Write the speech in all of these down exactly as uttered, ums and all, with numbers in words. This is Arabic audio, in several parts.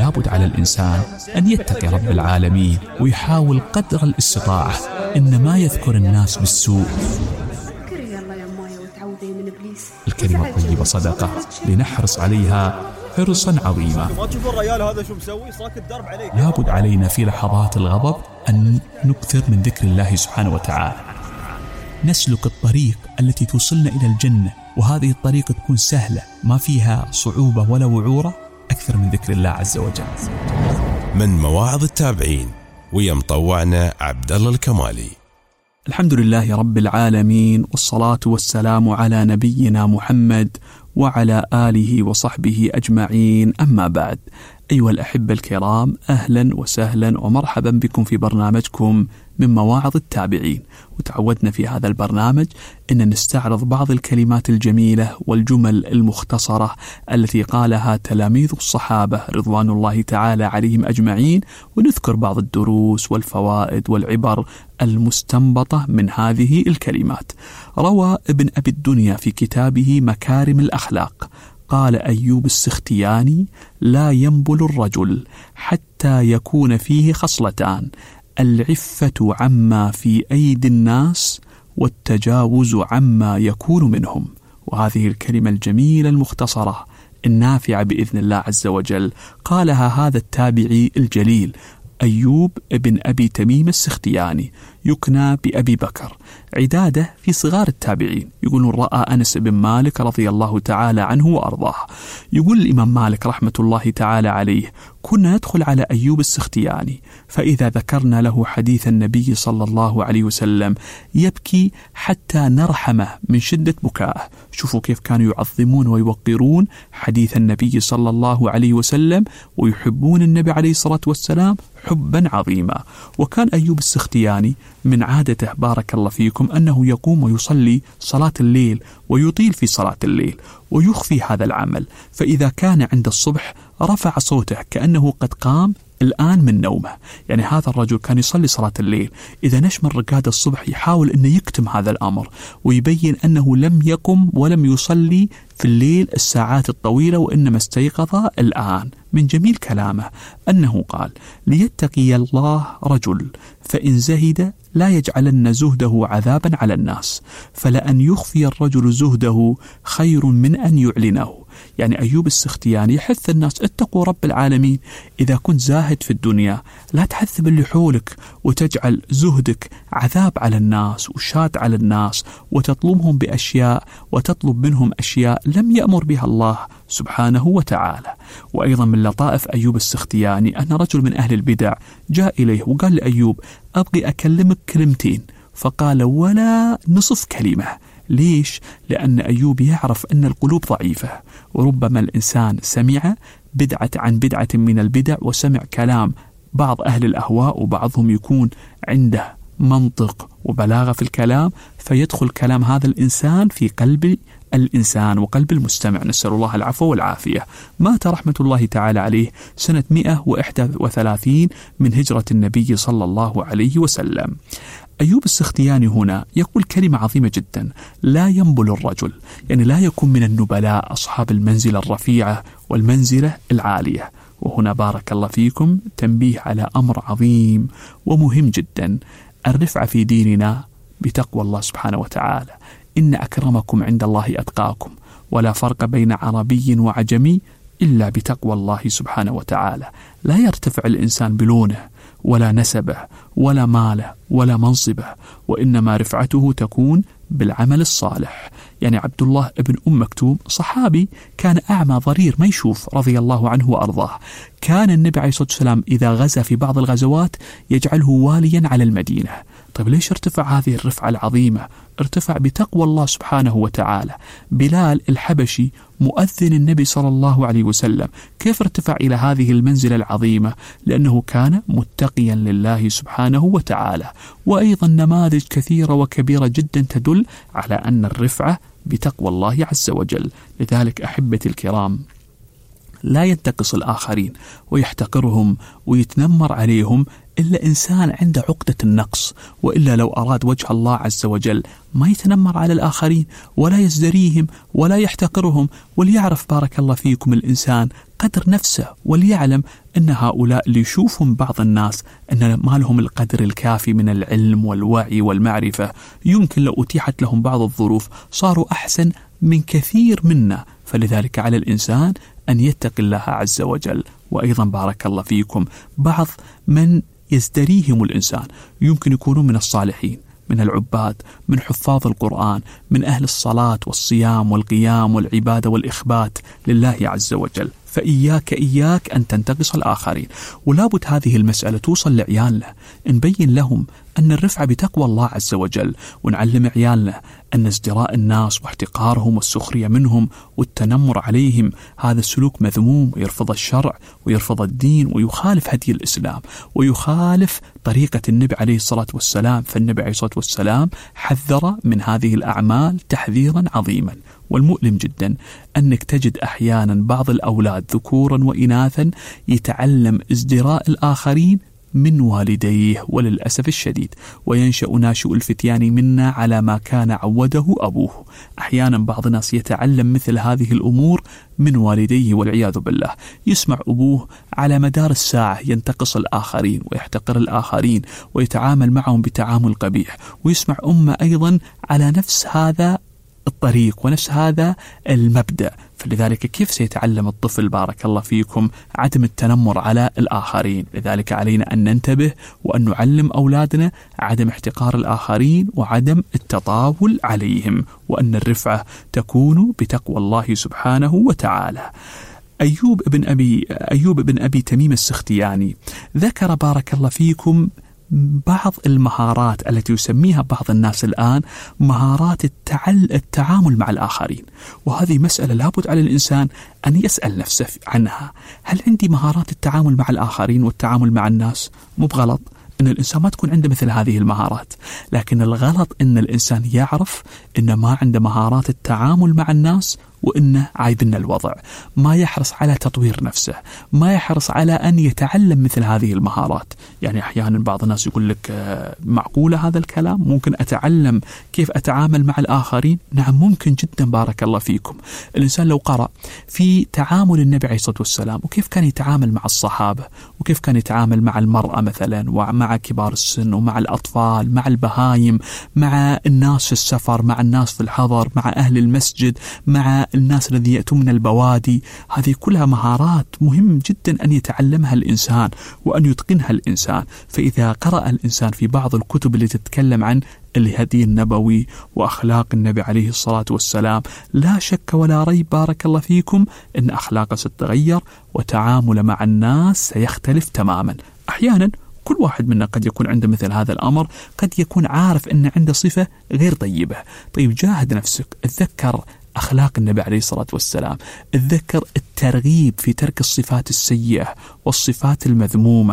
لابد على الإنسان أن يتقي رب العالمين ويحاول قدر الاستطاعة إن ما يذكر الناس بالسوء. الكلمة الطيبة صدقة، لنحرص عليها حرصا عظيما. لابد علينا في لحظات الغضب أن نكثر من ذكر الله سبحانه وتعالى، نسلك الطريق التي توصلنا إلى الجنة، وهذه الطريق تكون سهلة ما فيها صعوبة ولا وعورة، أكثر من ذكر الله عز وجل. من مواعظ التابعين ويا مطوعنا عبد الله الكمالي. الحمد لله رب العالمين، والصلاة والسلام على نبينا محمد وعلى آله وصحبه أجمعين، أما بعد. أيها الأحبة الكرام، أهلا وسهلا ومرحبا بكم في برنامجكم من مواعظ التابعين. وتعودنا في هذا البرنامج أن نستعرض بعض الكلمات الجميلة والجمل المختصرة التي قالها تلاميذ الصحابة رضوان الله تعالى عليهم أجمعين، ونذكر بعض الدروس والفوائد والعبر المستنبطة من هذه الكلمات. روى ابن أبي الدنيا في كتابه مكارم الأخلاق قال أيوب السختياني: لا ينبل الرجل حتى يكون فيه خصلتان: العفة عما في أيدي الناس، والتجاوز عما يكون منهم. وهذه الكلمة الجميلة المختصرة النافعة بإذن الله عز وجل قالها هذا التابعي الجليل أيوب ابن أبي تميم السختياني، يكنى بأبي بكر، عدادة في صغار التابعين. يقولون رأى أنس بن مالك رضي الله تعالى عنه وأرضاه. يقول الإمام مالك رحمة الله تعالى عليه: كنا ندخل على أيوب السختياني، فإذا ذكرنا له حديث النبي صلى الله عليه وسلم يبكي حتى نرحمه من شدة بكائه. شوفوا كيف كانوا يعظمون ويوقرون حديث النبي صلى الله عليه وسلم، ويحبون النبي عليه الصلاة والسلام حبا عظيما. وكان أيوب السختياني من عادته بارك الله فيكم أنه يقوم ويصلي صلاة الليل، ويطيل في صلاة الليل ويخفي هذا العمل، فإذا كان عند الصبح رفع صوته كأنه قد قام الآن من نومه. يعني هذا الرجل كان يصلي صلاة الليل، إذا نشم الرقاد الصبح يحاول أن يكتم هذا الأمر ويبين أنه لم يقم ولم يصلي في الليل الساعات الطويلة، وإنما استيقظ الآن. من جميل كلامه أنه قال: ليتقي الله رجل فإن زهد لا يجعلن زهده عذابا على الناس، فلأن يخفي الرجل زهده خير من أن يعلنه. يعني أيوب السختياني يحث الناس: اتقوا رب العالمين. إذا كنت زاهد في الدنيا لا تحث باللي حولك وتجعل زهدك عذاب على الناس وشات على الناس، وتطلبهم بأشياء وتطلب منهم أشياء لم يأمر بها الله سبحانه وتعالى. وأيضا من لطائف أيوب السختياني أن رجل من أهل البدع جاء إليه وقال لأيوب: أبغي أكلمك كلمتين. فقال: ولا نصف كلمة. ليش؟ لأن أيوب يعرف أن القلوب ضعيفة، وربما الإنسان سمع بدعة عن بدعة من البدع، وسمع كلام بعض أهل الأهواء، وبعضهم يكون عنده منطق وبلاغة في الكلام، فيدخل كلام هذا الإنسان في قلب الإنسان وقلب المستمع، نسأل الله العفو والعافية. مات رحمة الله تعالى عليه سنة مئة وإحدى وثلاثين من هجرة النبي صلى الله عليه وسلم. أيوب السختياني هنا يقول كلمة عظيمة جدا: لا ينبل الرجل، يعني لا يكون من النبلاء أصحاب المنزلة الرفيعة والمنزلة العالية. وهنا بارك الله فيكم تنبيه على أمر عظيم ومهم جدا: الرفعة في ديننا بتقوى الله سبحانه وتعالى. إن أكرمكم عند الله أتقاكم، ولا فرق بين عربي وعجمي إلا بتقوى الله سبحانه وتعالى. لا يرتفع الإنسان بلونه ولا نسبه ولا ماله ولا منصبه، وإنما رفعته تكون بالعمل الصالح. يعني عبد الله ابن أم مكتوم صحابي كان أعمى ضرير ما يشوف رضي الله عنه وأرضاه. كان النبي عليه الصلاة والسلام إذا غزا في بعض الغزوات يجعله واليا على المدينة. طيب ليش ارتفع هذه الرفعة العظيمة؟ ارتفع بتقوى الله سبحانه وتعالى. بلال الحبشي مؤذن النبي صلى الله عليه وسلم كيف ارتفع إلى هذه المنزلة العظيمة؟ لأنه كان متقيا لله سبحانه وتعالى. وأيضا نماذج كثيرة وكبيرة جدا تدل على أن الرفعة بتقوى الله عز وجل. لذلك أحبتي الكرام، لا ينتقص الآخرين ويحتقرهم ويتنمر عليهم إلا إنسان عنده عقدة النقص، وإلا لو أراد وجه الله عز وجل ما يتنمر على الآخرين ولا يزدريهم ولا يحتقرهم. وليعرف بارك الله فيكم الإنسان قدر نفسه، وليعلم أن هؤلاء اللي يشوفهم بعض الناس أن ما لهم القدر الكافي من العلم والوعي والمعرفة، يمكن لو أتيحت لهم بعض الظروف صاروا أحسن من كثير منا. فلذلك على الإنسان أن يتقي الله عز وجل. وأيضا بارك الله فيكم بعض من يزدريهم الإنسان يمكن يكونون من الصالحين، من العباد، من حفاظ القرآن، من أهل الصلاة والصيام والقيام والعبادة والإخبات لله عز وجل. فإياك إياك أن تنتقص الآخرين. ولابد هذه المسألة توصل لعيالنا، نبين لهم أن الرفعة بتقوى الله عز وجل، ونعلم عيالنا أن ازدراء الناس واحتقارهم والسخرية منهم والتنمر عليهم هذا السلوك مذموم، ويرفض الشرع ويرفض الدين ويخالف هدي الإسلام ويخالف طريقة النبي عليه الصلاة والسلام. فالنبي عليه الصلاة والسلام حذر من هذه الأعمال تحذيرا عظيما. والمؤلم جدا أنك تجد أحيانا بعض الأولاد ذكورا وإناثا يتعلم ازدراء الآخرين من والديه وللأسف الشديد، وينشأ ناشئ الفتيان منا على ما كان عوده أبوه. أحيانا بعض الناس يتعلم مثل هذه الأمور من والديه والعياذ بالله. يسمع أبوه على مدار الساعة ينتقص الآخرين ويحتقر الآخرين ويتعامل معهم بتعامل قبيح، ويسمع أمه أيضا على نفس هذا الطريق ونفس هذا المبدأ. فلذلك كيف سيتعلم الطفل بارك الله فيكم عدم التنمر على الآخرين؟ لذلك علينا أن ننتبه وأن نعلم أولادنا عدم احتقار الآخرين وعدم التطاول عليهم، وأن الرفعة تكون بتقوى الله سبحانه وتعالى. أيوب بن أبي أيوب بن أبي تميم السختياني ذكر بارك الله فيكم بعض المهارات التي يسميها بعض الناس الآن مهارات التعل... التعامل مع الآخرين. وهذه مسألة لابد على الإنسان أن يسأل نفسه عنها. هل عندي مهارات التعامل مع الآخرين والتعامل مع الناس؟ مو بغلط أن الإنسان ما تكون عنده مثل هذه المهارات، لكن الغلط أن الإنسان يعرف أن ما عنده مهارات التعامل مع الناس وإنه عايبنا الوضع، ما يحرص على تطوير نفسه، ما يحرص على أن يتعلم مثل هذه المهارات. يعني أحيانا بعض الناس يقول لك معقولة هذا الكلام؟ ممكن أتعلم كيف أتعامل مع الآخرين؟ نعم ممكن جدا بارك الله فيكم. الإنسان لو قرأ في تعامل النبي عليه الصلاة والسلام وكيف كان يتعامل مع الصحابة وكيف كان يتعامل مع المرأة مثلا ومع كبار السن ومع الأطفال مع البهايم مع الناس في السفر مع الناس في الحضر مع أهل المسجد مع الناس الذين يأتون من البوادي، هذه كلها مهارات مهم جدا أن يتعلمها الإنسان وأن يتقنها الإنسان. فإذا قرأ الإنسان في بعض الكتب التي تتكلم عن الهدي النبوي وأخلاق النبي عليه الصلاة والسلام، لا شك ولا ريب بارك الله فيكم أن أخلاقه ستتغير وتعامل مع الناس سيختلف تماما. أحيانا كل واحد منا قد يكون عنده مثل هذا الأمر، قد يكون عارف أن عنده صفة غير طيبة. طيب جاهد نفسك، اتذكر أخلاق النبي عليه الصلاة والسلام، اتذكر الترغيب في ترك الصفات السيئة والصفات المذمومة،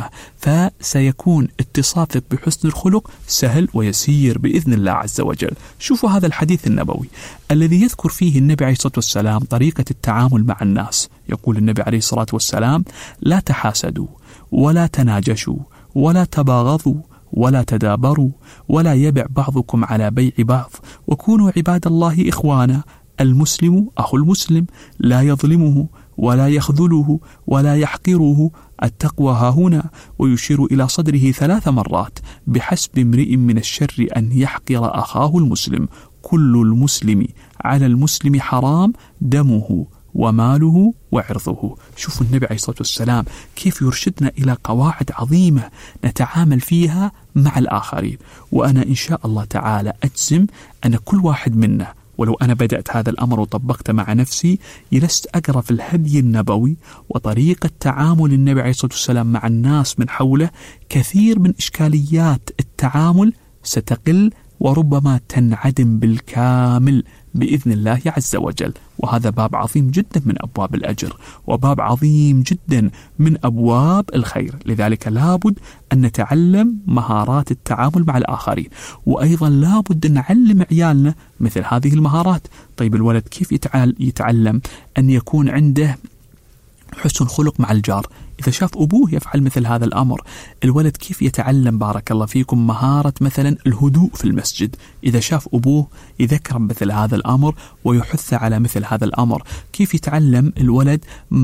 فسيكون اتصافك بحسن الخلق سهل ويسير بإذن الله عز وجل. شوفوا هذا الحديث النبوي الذي يذكر فيه النبي عليه الصلاة والسلام طريقة التعامل مع الناس. يقول النبي عليه الصلاة والسلام: لا تحاسدوا ولا تناجشوا ولا تباغضوا ولا تدابروا ولا يبع بعضكم على بيع بعض، وكونوا عباد الله إخوانا، المسلم أخو المسلم، لا يظلمه ولا يخذله ولا يحقره، التقوى ها هنا. ويشير إلى صدره ثلاث مرات: بحسب امرئ من الشر أن يحقر أخاه المسلم، كل المسلم على المسلم حرام، دمه وماله وعرضه. شوفوا النبي عليه الصلاة والسلام كيف يرشدنا إلى قواعد عظيمة نتعامل فيها مع الآخرين. وأنا إن شاء الله تعالى أجزم أن كل واحد منا، ولو أنا بدأت هذا الأمر وطبقته مع نفسي، جلست أقرأ في الهدي النبوي وطريقة تعامل النبي عليه الصلاة والسلام مع الناس من حوله، كثير من إشكاليات التعامل ستقل وربما تنعدم بالكامل بإذن الله عز وجل. وهذا باب عظيم جدا من أبواب الأجر وباب عظيم جدا من أبواب الخير. لذلك لابد أن نتعلم مهارات التعامل مع الآخرين، وأيضا لابد أن نعلم عيالنا مثل هذه المهارات. طيب الولد كيف يتعلم أن يكون عنده حسن خلق مع الجار. إذا شاف أبوه يفعل مثل هذا الأمر، الولد كيف يتعلم بارك الله فيكم مهارة مثلا الهدوء في المسجد. إذا شاف أبوه يذكر مثل هذا الأمر ويحث على مثل هذا الأمر. كيف يتعلم الولد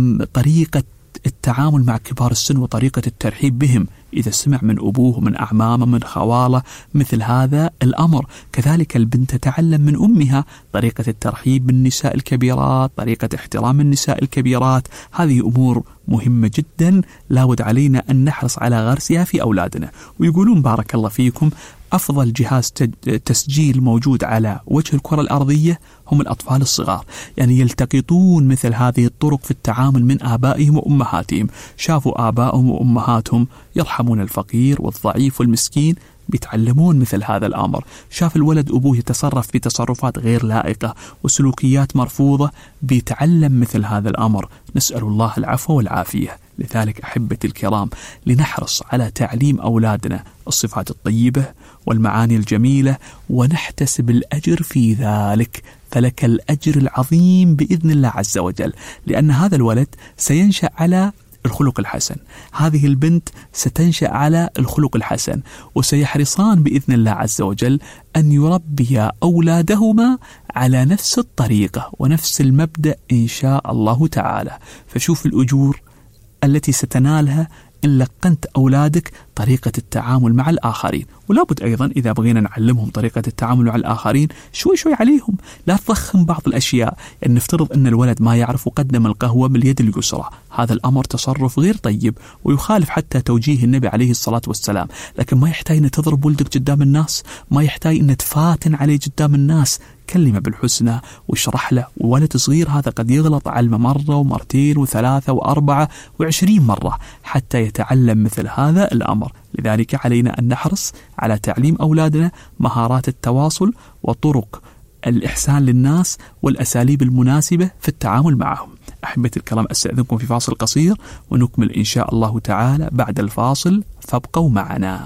طريقة التعامل مع كبار السن وطريقة الترحيب بهم إذا سمع من أبوه من أعمامه من خواله مثل هذا الأمر. كذلك البنت تتعلم من أمها طريقة الترحيب بالنساء الكبيرات، طريقة احترام النساء الكبيرات. هذه أمور مهمة جدا لا بد علينا أن نحرص على غرسها في أولادنا. ويقولون بارك الله فيكم أفضل جهاز تسجيل موجود على وجه الكرة الأرضية هم الأطفال الصغار، يعني يلتقطون مثل هذه الطرق في التعامل من آبائهم وأمهاتهم. شافوا آبائهم وأمهاتهم يرحمون الفقير والضعيف والمسكين، بيتعلمون مثل هذا الأمر. شاف الولد أبوه يتصرف بتصرفات غير لائقة وسلوكيات مرفوضة، بيتعلم مثل هذا الأمر. نسأل الله العفو والعافية. لذلك أحبتي الكرام، لنحرص على تعليم أولادنا الصفات الطيبة والمعاني الجميلة ونحتسب الأجر في ذلك، فلك الأجر العظيم بإذن الله عز وجل، لأن هذا الولد سينشأ على الخلق الحسن، هذه البنت ستنشأ على الخلق الحسن، وسيحرصان بإذن الله عز وجل أن يربيا أولادهما على نفس الطريقة ونفس المبدأ إن شاء الله تعالى. فشوف الأجور التي ستنالها إن لقنت أولادك طريقة التعامل مع الآخرين. ولا بد أيضا إذا بغينا نعلمهم طريقة التعامل مع الآخرين شوي شوي عليهم، لا تضخم بعض الأشياء. يعني نفترض أن الولد ما يعرف وقدم القهوة باليد اليسرى، هذا الأمر تصرف غير طيب ويخالف حتى توجيه النبي عليه الصلاة والسلام. لكن ما يحتاج أن تضرب ولدك قدام الناس، ما يحتاج أن تفاتن عليه قدام الناس، كلمة بالحسنى واشرح له. وولد صغير هذا قد يغلط علم مرة ومرتين وثلاثة وأربعة وعشرين مرة حتى يتعلم مثل هذا الأمر. لذلك علينا أن نحرص على تعليم أولادنا مهارات التواصل وطرق الإحسان للناس والأساليب المناسبة في التعامل معهم. أحبتي الكرام، أستأذنكم في فاصل قصير ونكمل إن شاء الله تعالى بعد الفاصل، فابقوا معنا.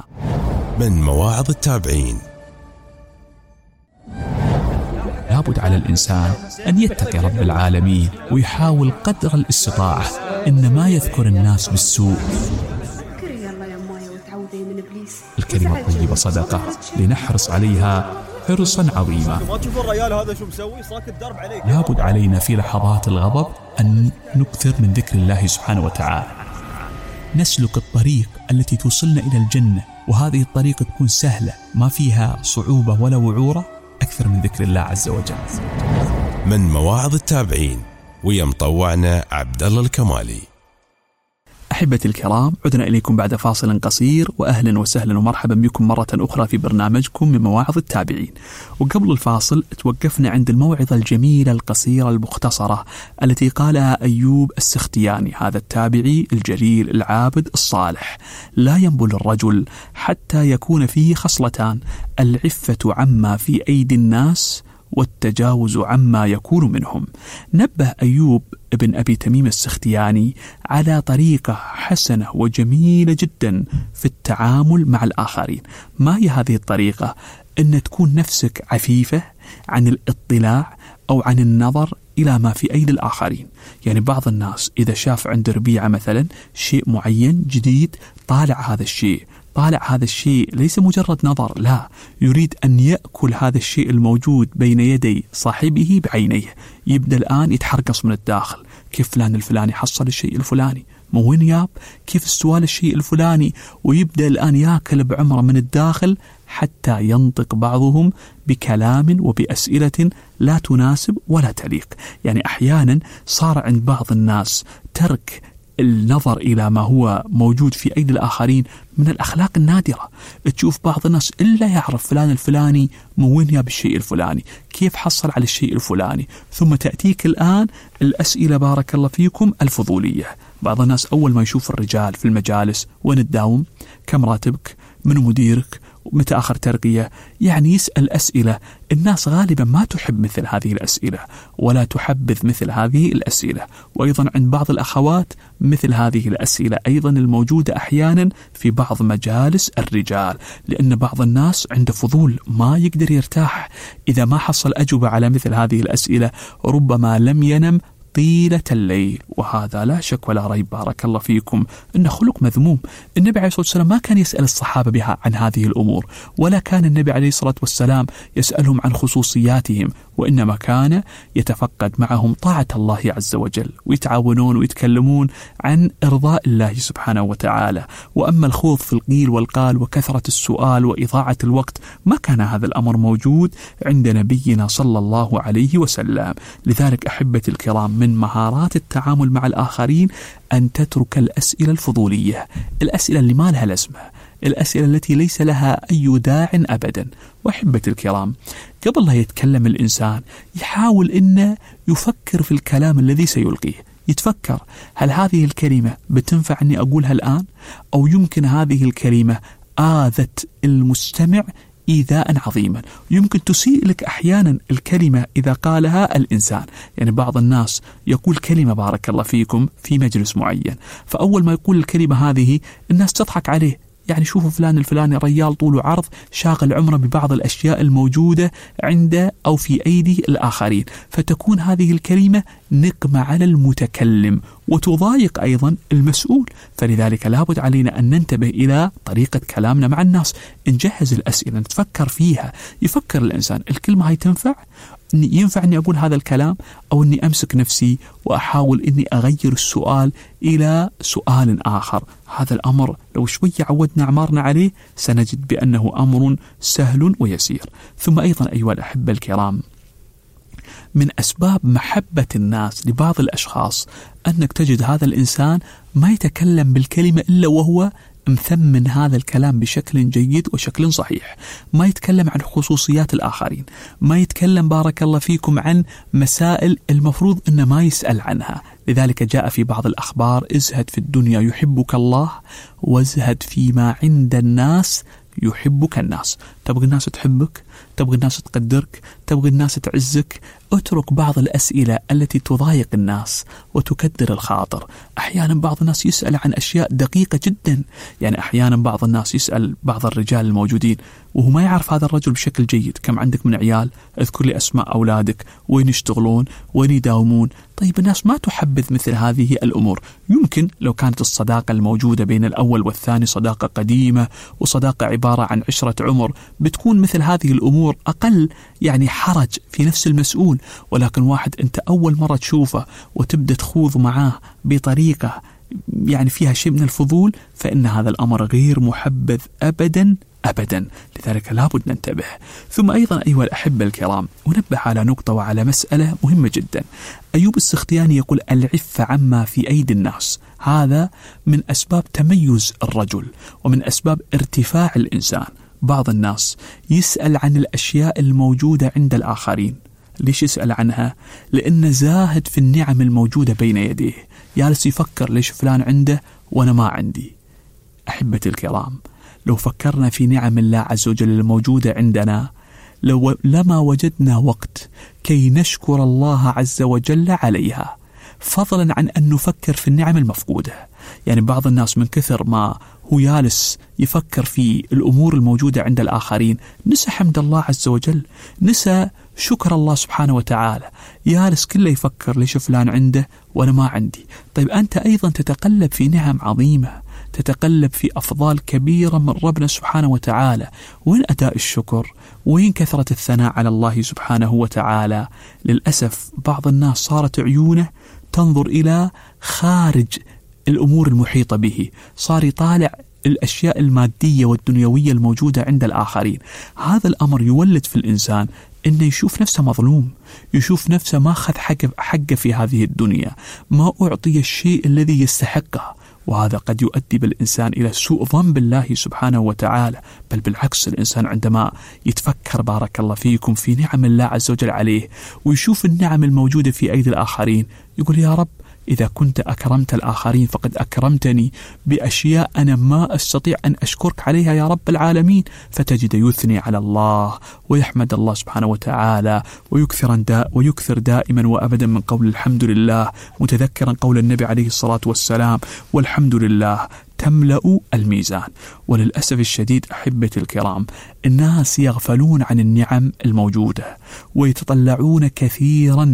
من مواعظ التابعين: لابد على الإنسان أن يتقي رب العالمين ويحاول قدر الاستطاعة إن ما يذكر الناس بالسوء. الكلمة الطيبة صدقة، لنحرص عليها حرصا عظيما. لابد علينا في لحظات الغضب أن نكثر من ذكر الله سبحانه وتعالى، نسلك الطريق التي توصلنا إلى الجنة، وهذه الطريق تكون سهلة ما فيها صعوبة ولا وعورة، أكثر من ذكر الله عز وجل. من مواعظ التابعين، ويا مطوعنا عبد الله الكمالي. أحبتي الكرام، عدنا إليكم بعد فاصل قصير، وأهلا وسهلا ومرحبا بكم مرة أخرى في برنامجكم من مواعظ التابعين. وقبل الفاصل توقفنا عند الموعظة الجميلة القصيرة المختصرة التي قالها أيوب السختياني، هذا التابعي الجليل العابد الصالح: لا ينبل الرجل حتى يكون فيه خصلتان: العفة عما في أيدي الناس والتجاوز عما يكون منهم. نبه أيوب ابن أبي تميم السختياني على طريقة حسنة وجميلة جدا في التعامل مع الآخرين. ما هي هذه الطريقة؟ أن تكون نفسك عفيفة عن الاطلاع أو عن النظر إلى ما في أيدي الآخرين. يعني بعض الناس إذا شاف عند ربيعة مثلا شيء معين جديد، طالع هذا الشيء طالع هذا الشيء ليس مجرد نظر، لا، يريد أن يأكل هذا الشيء الموجود بين يدي صاحبه بعينيه. يبدأ الآن يتحرقص من الداخل: كيف فلان الفلاني حصل الشيء الفلاني؟ مو وين ياب؟ كيف استوى الشيء الفلاني؟ ويبدأ الآن يأكل بعمره من الداخل حتى ينطق بعضهم بكلام وبأسئلة لا تناسب ولا تليق. يعني أحيانا صار عند بعض الناس ترك النظر إلى ما هو موجود في أيدي الآخرين من الأخلاق النادرة. تشوف بعض الناس إلا يعرف فلان الفلاني من وين جاب الشيء الفلاني، كيف حصل على الشيء الفلاني، ثم تأتيك الآن الأسئلة بارك الله فيكم الفضولية. بعض الناس أول ما يشوف الرجال في المجالس: وين تداوم؟ كم راتبك؟ من مديرك؟ متى آخر ترقية؟ يعني يسأل أسئلة. الناس غالبا ما تحب مثل هذه الأسئلة ولا تحبذ مثل هذه الأسئلة. وأيضا عند بعض الأخوات مثل هذه الأسئلة أيضا الموجودة أحيانا في بعض مجالس الرجال، لأن بعض الناس عنده فضول ما يقدر يرتاح إذا ما حصل أجوبة على مثل هذه الأسئلة، ربما لم ينم طيلة الليل. وهذا لا شك ولا ريب بارك الله فيكم إنه خلق مذموم. النبي عليه الصلاة والسلام ما كان يسأل الصحابة بها عن هذه الأمور، ولا كان النبي عليه الصلاة والسلام يسألهم عن خصوصياتهم، وإنما كان يتفقد معهم طاعة الله عز وجل، ويتعاونون ويتكلمون عن إرضاء الله سبحانه وتعالى. وأما الخوض في القيل والقال وكثرة السؤال وإضاعة الوقت ما كان هذا الأمر موجود عند نبينا صلى الله عليه وسلم. لذلك أحبتي الكرام، من مهارات التعامل مع الآخرين أن تترك الأسئلة الفضولية، الأسئلة اللي ما لها لازمة، الأسئلة التي ليس لها أي داع أبدا. وأحبتي الكرام، قبل لا يتكلم الإنسان يحاول أنه يفكر في الكلام الذي سيلقيه، يتفكر هل هذه الكلمة بتنفع أني أقولها الآن، أو يمكن هذه الكلمة آذت المستمع إيذاء عظيما، يمكن تسيء لك أحيانا الكلمة إذا قالها الإنسان. يعني بعض الناس يقول كلمة بارك الله فيكم في مجلس معين، فأول ما يقول الكلمة هذه الناس تضحك عليه، يعني شوفوا فلان الفلاني ريال طول وعرض شاغل عمره ببعض الأشياء الموجودة عنده أو في أيدي الآخرين، فتكون هذه الكلمة نقمة على المتكلم وتضايق أيضا المسؤول. فلذلك لابد علينا أن ننتبه إلى طريقة كلامنا مع الناس، نجهز الأسئلة نتفكر فيها، يفكر الإنسان الكلمة هاي تنفع، ينفع أني أقول هذا الكلام، أو أني أمسك نفسي وأحاول أني أغير السؤال إلى سؤال آخر. هذا الأمر لو شوية عودنا أعمارنا عليه سنجد بأنه أمر سهل ويسير. ثم أيضا أيها الأحبة الكرام، من أسباب محبة الناس لبعض الأشخاص أنك تجد هذا الإنسان ما يتكلم بالكلمة إلا وهو مثمن هذا الكلام بشكل جيد وشكل صحيح، ما يتكلم عن خصوصيات الآخرين، ما يتكلم بارك الله فيكم عن مسائل المفروض أنه ما يسأل عنها. لذلك جاء في بعض الأخبار: ازهد في الدنيا يحبك الله، وازهد فيما عند الناس يحبك الناس. تبغى الناس تحبك، تبغى الناس تقدرك، تبغى الناس تعزك، اترك بعض الأسئلة التي تضايق الناس وتكدر الخاطر. أحيانا بعض الناس يسأل عن أشياء دقيقة جدا، يعني أحيانا بعض الناس يسأل بعض الرجال الموجودين وهو ما يعرف هذا الرجل بشكل جيد: كم عندك من عيال؟ اذكر لي أسماء أولادك، وين يشتغلون، وين يداومون. طيب الناس ما تحبذ مثل هذه الأمور. يمكن لو كانت الصداقة الموجودة بين الأول والثاني صداقة قديمة وصداقة عبارة عن عشرة عمر، بتكون مثل هذه الأمور أقل يعني حرج في نفس المسؤول. ولكن واحد أنت أول مرة تشوفه وتبدأ تخوض معاه بطريقة يعني فيها شيء من الفضول، فإن هذا الأمر غير محبذ أبدا أبدا. لذلك لابد ننتبه. ثم أيضا أيها الأحبة الكرام، أنبه على نقطة وعلى مسألة مهمة جدا. أيوب السختياني يقول: العفة عما في أيدي الناس. هذا من أسباب تميز الرجل ومن أسباب ارتفاع الإنسان. بعض الناس يسأل عن الأشياء الموجودة عند الآخرين. ليش يسأل عنها؟ لأنه زاهد في النعم الموجودة بين يديه، جالس يفكر ليش فلان عنده وأنا ما عندي. أحبتي الكرام، لو فكرنا في نعم الله عز وجل الموجودة عندنا لو لما وجدنا وقت كي نشكر الله عز وجل عليها، فضلا عن أن نفكر في النعم المفقودة. يعني بعض الناس من كثر ما هو يالس يفكر في الأمور الموجودة عند الآخرين نسى حمد الله عز وجل، نسى شكر الله سبحانه وتعالى، يالس كله يفكر ليش فلان عنده وأنا ما عندي. طيب أنت أيضا تتقلب في نعم عظيمة، تتقلب في أفضال كبيرة من ربنا سبحانه وتعالى. وين أداء الشكر؟ وين كثرة الثناء على الله سبحانه وتعالى؟ للأسف بعض الناس صارت عيونه تنظر إلى خارج الأمور المحيطة به، صار يطالع الأشياء المادية والدنيوية الموجودة عند الآخرين. هذا الأمر يولد في الإنسان إنه يشوف نفسه مظلوم، يشوف نفسه ما أخذ حقه حقه في هذه الدنيا، ما أعطي الشيء الذي يستحقه. وهذا قد يؤدي بالإنسان إلى سوء ظن بالله سبحانه وتعالى. بل بالعكس، الإنسان عندما يتفكر بارك الله فيكم في نعم الله عز وجل عليه ويشوف النعم الموجودة في أيدي الآخرين يقول: يا رب، إذا كنت أكرمت الآخرين فقد أكرمتني بأشياء أنا ما أستطيع أن أشكرك عليها يا رب العالمين. فتجد يثني على الله ويحمد الله سبحانه وتعالى ويكثر, دا ويكثر دائما وأبدا من قول الحمد لله، متذكرا قول النبي عليه الصلاة والسلام: والحمد لله تملأ الميزان. وللأسف الشديد أحبتي الكرام، الناس يغفلون عن النعم الموجودة ويتطلعون كثيرا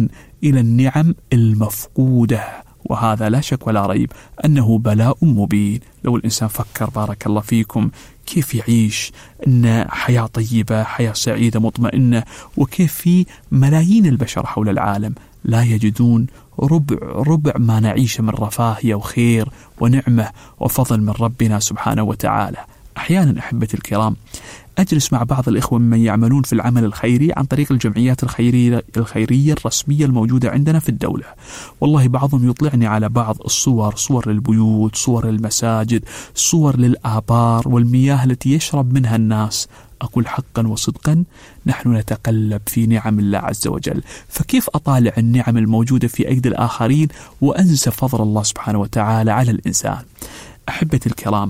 إلى النعم المفقودة، وهذا لا شك ولا ريب أنه بلاء مبين. لو الإنسان فكر بارك الله فيكم كيف يعيش إن حياة طيبة، حياة سعيدة مطمئنة، وكيف في ملايين البشر حول العالم لا يجدون ربع ربع ما نعيش من رفاهية وخير ونعمة وفضل من ربنا سبحانه وتعالى. أحيانا أحبتي الكرام أجلس مع بعض الإخوة ممن يعملون في العمل الخيري عن طريق الجمعيات الخيرية, الخيرية الرسمية الموجودة عندنا في الدولة. والله بعضهم يطلعني على بعض الصور، صور للبيوت، صور للمساجد، صور للآبار والمياه التي يشرب منها الناس. أقول حقا وصدقا نحن نتقلب في نعم الله عز وجل، فكيف أطالع النعم الموجودة في أيدي الآخرين وأنسى فضل الله سبحانه وتعالى على الإنسان؟ أحبتي الكرام،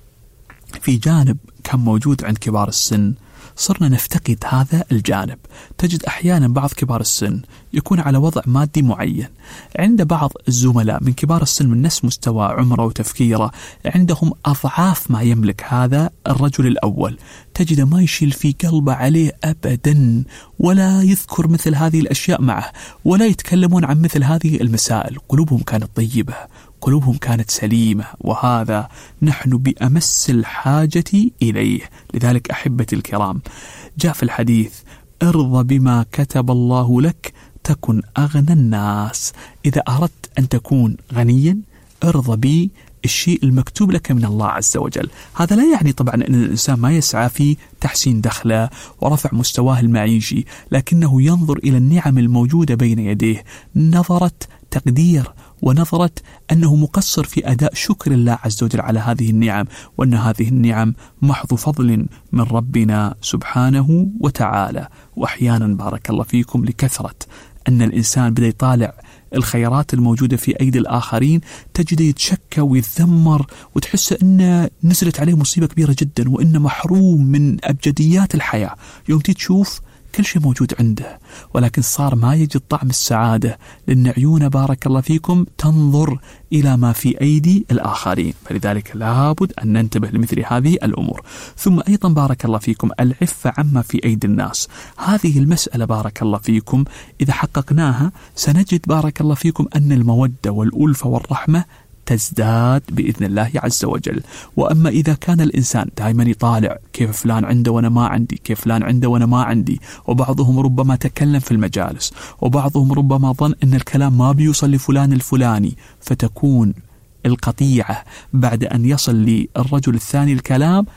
في جانب كان موجود عند كبار السن صرنا نفتقد هذا الجانب. تجد أحيانا بعض كبار السن يكون على وضع مادي معين، عند بعض الزملاء من كبار السن من نفس مستوى عمره وتفكيره عندهم أضعاف ما يملك هذا الرجل الأول، تجد ما يشيل في قلبه عليه أبدا، ولا يذكر مثل هذه الأشياء معه، ولا يتكلمون عن مثل هذه المسائل. قلوبهم كانت طيبة، قلوبهم كانت سليمة، وهذا نحن بأمس الحاجة إليه. لذلك أحبتي الكرام جاء في الحديث: ارضى بما كتب الله لك تكن أغنى الناس. إذا أردت أن تكون غنيا ارضى بالشيء المكتوب لك من الله عز وجل. هذا لا يعني طبعا أن الإنسان ما يسعى في تحسين دخله ورفع مستواه المعيشي، لكنه ينظر إلى النعم الموجودة بين يديه نظرة تقدير ونظرة أنه مقصر في أداء شكر الله عز وجل على هذه النعم، وأن هذه النعم محض فضل من ربنا سبحانه وتعالى. وأحيانا بارك الله فيكم لكثرة أن الإنسان بدأ يطالع الخيرات الموجودة في أيدي الآخرين تجد يتشكى ويتذمر، وتحس أن نزلت عليه مصيبة كبيرة جدا، وأن محروم من أبجديات الحياة. يوم تشوف كل شيء موجود عنده، ولكن صار ما يجد طعم السعادة، لأن عيونه بارك الله فيكم تنظر إلى ما في أيدي الآخرين. فلذلك لابد أن ننتبه لمثل هذه الأمور. ثم أيضا بارك الله فيكم العفة عما في أيدي الناس. هذه المسألة بارك الله فيكم إذا حققناها سنجد بارك الله فيكم أن المودة والألفة والرحمة تزداد بإذن الله عز وجل. وأما إذا كان الإنسان دائما يطالع كيف فلان عنده وأنا ما عندي، كيف فلان عنده وأنا ما عندي، وبعضهم ربما تكلم في المجالس، وبعضهم ربما ظن أن الكلام ما بيوصل لفلان الفلاني، فتكون القطيعة بعد أن يصل للرجل الثاني الكلام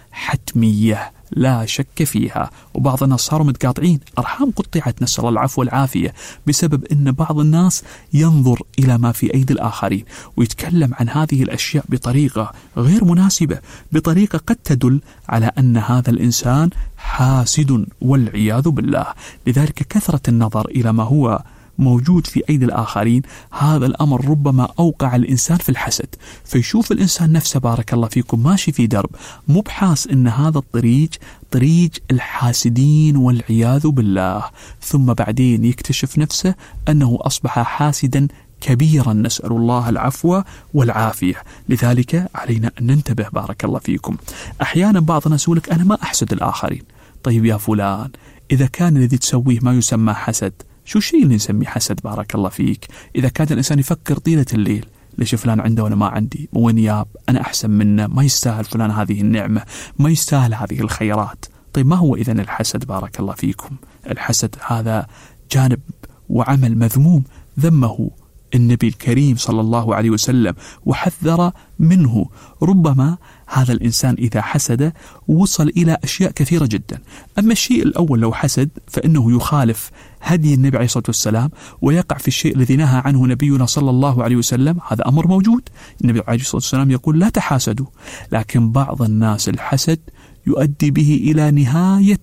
حتمية لا شك فيها. وبعض الناس صاروا متقاطعين، أرحام قطعت، نسأل الله العفو والعافية، بسبب أن بعض الناس ينظر إلى ما في أيدي الآخرين ويتكلم عن هذه الأشياء بطريقة غير مناسبة، بطريقة قد تدل على أن هذا الإنسان حاسد والعياذ بالله. لذلك كثرة النظر إلى ما هو موجود في أيدي الآخرين هذا الأمر ربما أوقع الإنسان في الحسد، فيشوف الإنسان نفسه بارك الله فيكم ماشي في درب مو بحاس إن هذا الطريق طريق الحاسدين والعياذ بالله، ثم بعدين يكتشف نفسه أنه أصبح حاسدا كبيرا، نسأل الله العفو والعافية. لذلك علينا أن ننتبه بارك الله فيكم. أحيانا بعض الناس يقول لك أنا ما أحسد الآخرين. طيب يا فلان، إذا كان الذي تسويه ما يسمى حسد، شو الشيء اللي نسميه حسد بارك الله فيك؟ إذا كان الإنسان يفكر طيلة الليل ليش فلان عنده وأنا ما عندي، وين ياب أنا أحسن منه، ما يستاهل فلان هذه النعمة، ما يستاهل هذه الخيرات. طيب ما هو إذن الحسد بارك الله فيكم؟ الحسد هذا جانب وعمل مذموم ذمه النبي الكريم صلى الله عليه وسلم وحذر منه. ربما هذا الإنسان إذا حسد وصل إلى أشياء كثيرة جدا. أما الشيء الأول لو حسد فإنه يخالف هدي النبي عليه الصلاة والسلام ويقع في الشيء الذي نهى عنه نبينا صلى الله عليه وسلم، هذا أمر موجود. النبي عليه الصلاة والسلام يقول لا تحاسدوا، لكن بعض الناس الحسد يؤدي به إلى نهاية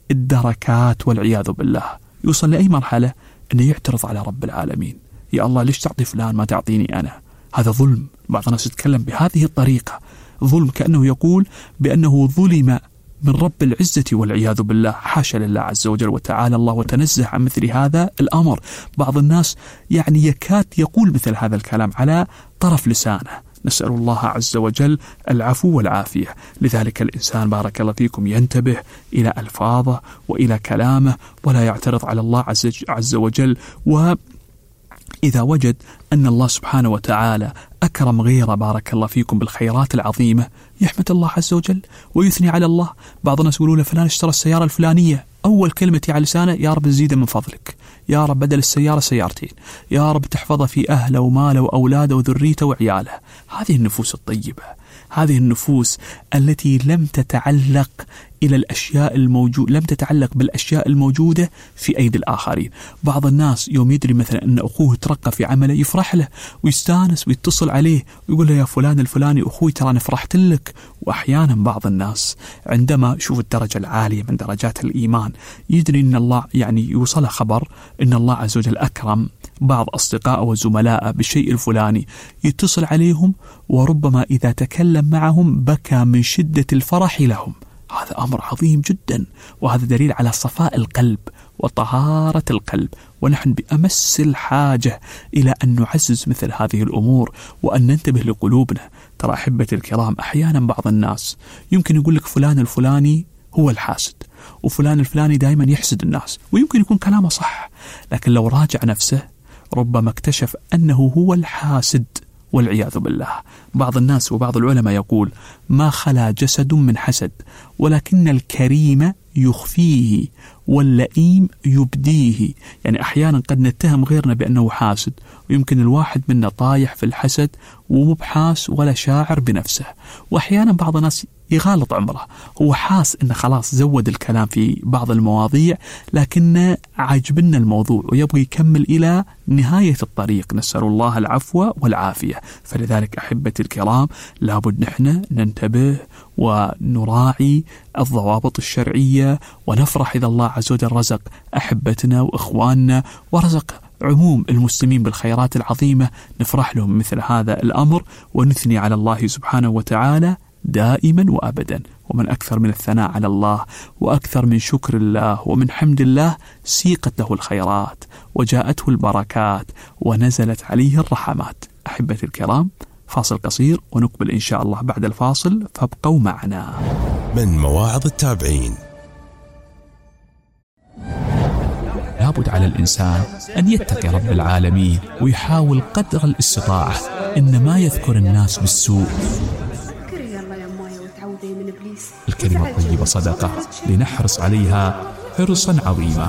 الدركات والعياذ بالله، يوصل لأي مرحلة أنه يعترض على رب العالمين، يا الله ليش تعطي فلان ما تعطيني أنا؟ هذا ظلم. بعض الناس يتكلم بهذه الطريقة ظلم، كأنه يقول بأنه ظلم من رب العزة والعياذ بالله. حاشا لله عز وجل وتعالى الله وتنزه عن مثل هذا الأمر. بعض الناس يعني يكاد يقول مثل هذا الكلام على طرف لسانه، نسأل الله عز وجل العفو والعافية. لذلك الإنسان بارك الله فيكم ينتبه إلى ألفاظه وإلى كلامه، ولا يعترض على الله عز وجل و إذا وجد أن الله سبحانه وتعالى أكرم غيره بارك الله فيكم بالخيرات العظيمة يحمد الله عز وجل ويثني على الله. بعض الناس يقولون له فلان اشترى السيارة الفلانية، أول كلمة على لسانه يا رب زيده من فضلك، يا رب بدل السيارة سيارتين، يا رب تحفظه في أهله وماله وأولاده وذريته وعياله. هذه النفوس الطيبة، هذه النفوس التي لم تتعلق إلى الأشياء الموجودة، لم تتعلق بالأشياء الموجودة في أيدي الآخرين. بعض الناس يوم يدري مثلا أن أخوه ترقى في عمله يفرح له ويستانس ويتصل عليه ويقول له يا فلان الفلاني أخوي ترى أنا فرحت لك. وأحيانا بعض الناس عندما يشوف الدرجة العالية من درجات الإيمان يدري أن الله يعني يوصل خبر أن الله عز وجل أكرم بعض أصدقائه وزملائه بالشيء الفلاني، يتصل عليهم وربما إذا تكلم معهم بكى من شدة الفرح لهم. هذا أمر عظيم جدا، وهذا دليل على صفاء القلب وطهارة القلب، ونحن بأمس الحاجة إلى أن نعزز مثل هذه الأمور وأن ننتبه لقلوبنا. ترى أحبتي الكرام أحيانا بعض الناس يمكن يقول لك فلان الفلاني هو الحاسد وفلان الفلاني دائما يحسد الناس، ويمكن يكون كلامه صح، لكن لو راجع نفسه ربما اكتشف أنه هو الحاسد والعياذ بالله. بعض الناس وبعض العلماء يقول ما خلا جسد من حسد، ولكن الكريم يخفيه واللئيم يبديه. يعني أحيانا قد نتهم غيرنا بأنه حاسد، ويمكن الواحد منا طايح في الحسد ومو بحاس ولا شاعر بنفسه. وأحيانا بعض الناس يغالط عمره، هو حاس إنه خلاص زود الكلام في بعض المواضيع لكن عجبنا الموضوع ويبغى يكمل إلى نهاية الطريق. نسأل الله العفو والعافية. فلذلك أحبتي الكرام لابد نحن ننتبه ونراعي الضوابط الشرعية، ونفرح إذا الله عز وجل رزق أحبتنا وإخواننا ورزق عموم المسلمين بالخيرات العظيمة، نفرح لهم مثل هذا الأمر ونثني على الله سبحانه وتعالى دائما وأبدا. ومن أكثر من الثناء على الله وأكثر من شكر الله ومن حمد الله سيقت له الخيرات وجاءته البركات ونزلت عليه الرحمات. أحبتي الكرام فاصل قصير ونقبل إن شاء الله بعد الفاصل، فابقوا معنا. من مواعظ التابعين: لابد على الإنسان أن يتقي رب العالمين ويحاول قدر الاستطاعة إن ما يذكر الناس بالسوء. الكلمة الطيبة صدقة، لنحرص عليها حرصا عظيما.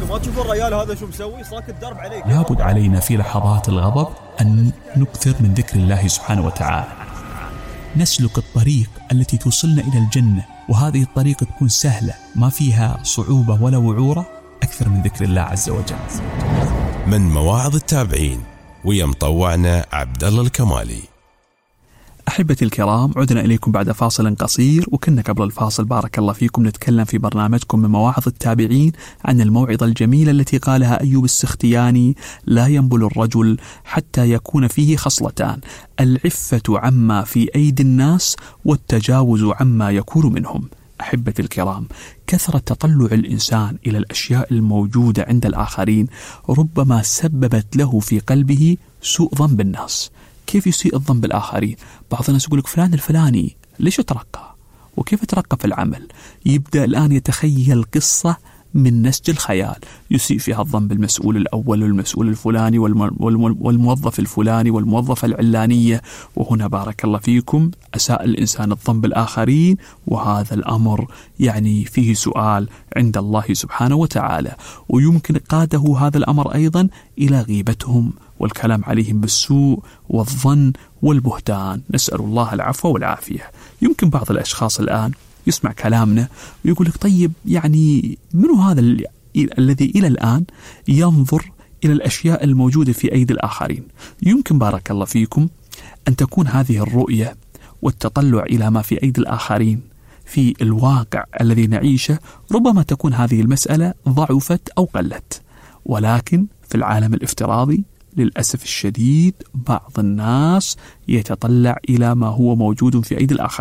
لابد علينا في لحظات الغضب أن نكثر من ذكر الله سبحانه وتعالى، نسلك الطريق التي توصلنا إلى الجنة، وهذه الطريق تكون سهلة ما فيها صعوبة ولا وعورة، أكثر من ذكر الله عز وجل. من مواعظ التابعين ويا مطوعنا عبد الله الكمالي. أحبتي الكرام عدنا إليكم بعد فاصل قصير، وكنا قبل الفاصل بارك الله فيكم نتكلم في برنامجكم من مواعظ التابعين عن الموعظة الجميلة التي قالها أيوب السختياني: لا ينبل الرجل حتى يكون فيه خصلتان، العفة عما في أيدي الناس والتجاوز عما يكون منهم. أحبتي الكرام كثرة تطلع الإنسان إلى الأشياء الموجودة عند الآخرين ربما سببت له في قلبه سوء ظن بالناس. كيف يسيء الظن بالآخرين؟ بعض الناس يقول لك فلان الفلاني ليش ترقى وكيف ترقى في العمل، يبدأ الآن يتخيل قصة من نسج الخيال يسيء فيها الظن بالمسؤول الأول والمسؤول الفلاني والموظف الفلاني والموظفة العلانية، وهنا بارك الله فيكم أساء الإنسان الظن بالآخرين، وهذا الأمر يعني فيه سؤال عند الله سبحانه وتعالى، ويمكن قاده هذا الأمر أيضا إلى غيبتهم والكلام عليهم بالسوء والظن والبهتان. نسأل الله العفو والعافية. يمكن بعض الأشخاص الآن يسمع كلامنا ويقول لك طيب يعني منو هذا الذي إلى الآن ينظر إلى الأشياء الموجودة في أيدي الآخرين؟ يمكن بارك الله فيكم أن تكون هذه الرؤية والتطلع إلى ما في أيدي الآخرين في الواقع الذي نعيشه، ربما تكون هذه المسألة ضعفت أو قلت، ولكن في العالم الافتراضي للأسف الشديد بعض الناس يتطلع إلى ما هو موجود في أيدي الآخرين.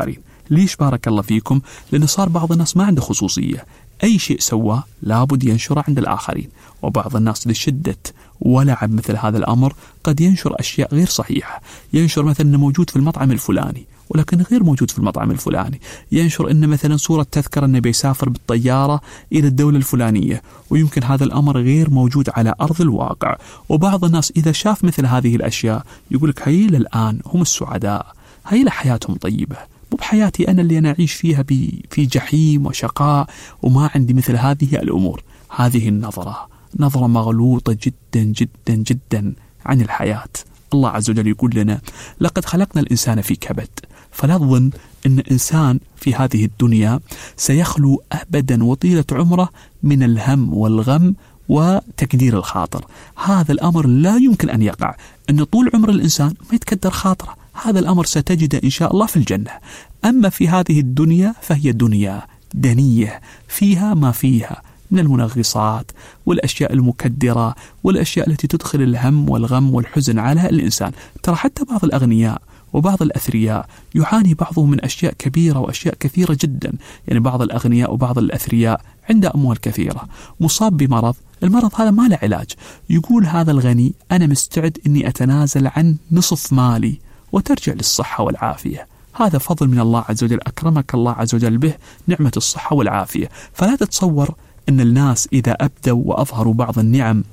ليش بارك الله فيكم؟ لأن صار بعض الناس ما عنده خصوصية، أي شيء سواه لابد ينشره عند الآخرين. وبعض الناس لشدة ولعب مثل هذا الأمر قد ينشر أشياء غير صحيحة، ينشر مثلا أنه موجود في المطعم الفلاني ولكن غير موجود في المطعم الفلاني، ينشر أن مثلا صورة تذكر أنه بيسافر بالطيارة إلى الدولة الفلانية ويمكن هذا الأمر غير موجود على أرض الواقع. وبعض الناس إذا شاف مثل هذه الأشياء يقولك هاي الآن هم السعداء، هاي حياتهم طيبة، مو بحياتي أنا اللي أنا أعيش فيها في جحيم وشقاء وما عندي مثل هذه الأمور. هذه النظرة نظرة مغلوطة جدا جدا جدا عن الحياة. الله عز وجل يقول لنا لقد خلقنا الإنسان في كبد، فلا تظن أن الإنسان في هذه الدنيا سيخلو أبدا وطيلة عمره من الهم والغم وتكدير الخاطر. هذا الأمر لا يمكن أن يقع، أن طول عمر الإنسان ما يتكدر خاطره. هذا الأمر ستجد إن شاء الله في الجنة. أما في هذه الدنيا فهي دنيا دنية فيها ما فيها من المنغصات والأشياء المكدرة والأشياء التي تدخل الهم والغم والحزن على الإنسان. ترى حتى بعض الأغنياء وبعض الأثرياء يعاني بعضهم من أشياء كبيرة وأشياء كثيرة جدا. يعني بعض الأغنياء وبعض الأثرياء عنده أموال كثيرة مصاب بمرض، المرض هذا ما له علاج، يقول هذا الغني أنا مستعد أني أتنازل عن نصف مالي وترجع للصحة والعافية. هذا فضل من الله عز وجل، أكرمك الله عز وجل به نعمة الصحة والعافية. فلا تتصور أن الناس إذا أبدوا وأظهروا بعض النعم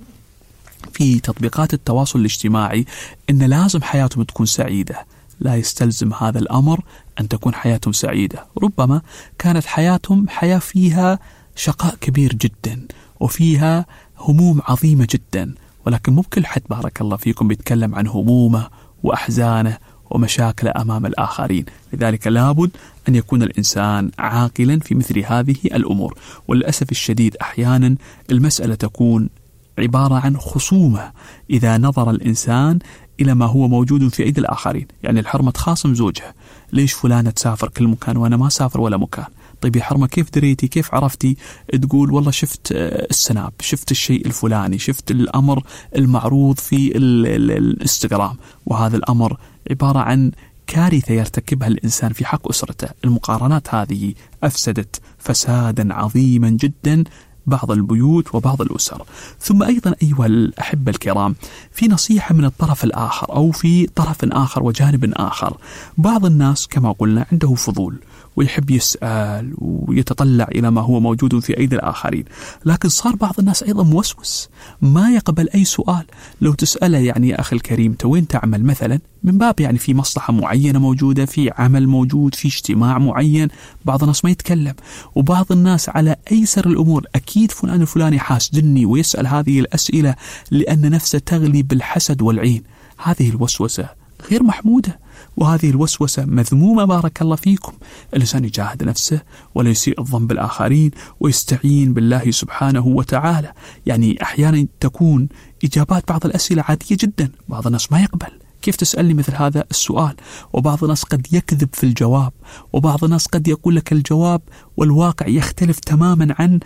في تطبيقات التواصل الاجتماعي أن لازم حياتهم تكون سعيدة. لا يستلزم هذا الأمر أن تكون حياتهم سعيدة، ربما كانت حياتهم حياة فيها شقاء كبير جدا وفيها هموم عظيمة جدا، ولكن مو بكل حد بارك الله فيكم بيتكلم عن همومه وأحزانه ومشاكل أمام الآخرين. لذلك لابد أن يكون الإنسان عاقلا في مثل هذه الأمور. وللأسف الشديد أحيانا المسألة تكون عبارة عن خصومة إذا نظر الإنسان إلى ما هو موجود في أيدي الآخرين. يعني الحرمة تخاصم زوجها، ليش فلانة تسافر كل مكان وأنا ما سافر ولا مكان؟ طيب يا حرمة كيف دريتي؟ كيف عرفتي؟ تقول والله شفت السناب، شفت الشيء الفلاني، شفت الأمر المعروض في الانستغرام. وهذا الأمر عبارة عن كارثة يرتكبها الإنسان في حق أسرته. المقارنات هذه أفسدت فسادا عظيما جدا بعض البيوت وبعض الأسر. ثم أيضا أيها الأحبة الكرام، في نصيحة من الطرف الآخر أو في طرف آخر وجانب آخر. بعض الناس كما قلنا عنده فضول ويحب يسأل ويتطلع إلى ما هو موجود في أيدي الآخرين، لكن صار بعض الناس أيضا موسوس ما يقبل أي سؤال. لو تسأله يعني يا أخي الكريم وين تعمل مثلا، من باب يعني في مصلحة معينة موجودة، في عمل موجود، في اجتماع معين، بعض الناس ما يتكلم. وبعض الناس على أيسر الأمور أكيد فلان الفلاني حاسدني ويسأل هذه الأسئلة لأن نفسه تغلي بالحسد والعين. هذه الوسوسة غير محمودة، وهذه الوسوسة مذمومة بارك الله فيكم. الإنسان يجاهد نفسه ولا يسيء الظن بالآخرين ويستعين بالله سبحانه وتعالى. يعني أحيانا تكون إجابات بعض الأسئلة عادية جدا، بعض الناس ما يقبل، كيف تسألني مثل هذا السؤال؟ وبعض الناس قد يكذب في الجواب، وبعض الناس قد يقول لك الجواب والواقع يختلف تماما عن